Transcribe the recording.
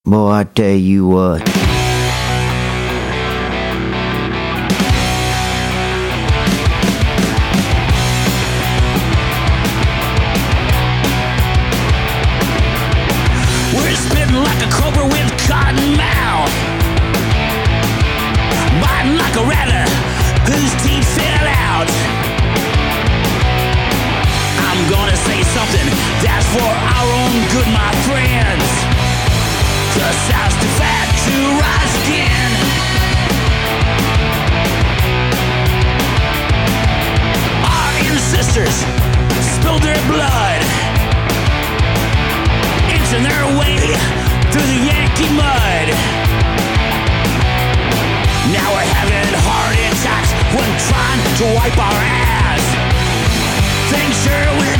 Boy, I tell you what. We're spitting like a cobra with cotton mouth, biting like a rattler whose teeth fell out. I'm gonna say something that's for our own good, my friends. The South's too fat to rise again. Our ancestors spilled their blood, inching their way through the Yankee mud. Now we're having heart attacks when trying to wipe our ass. Things sure will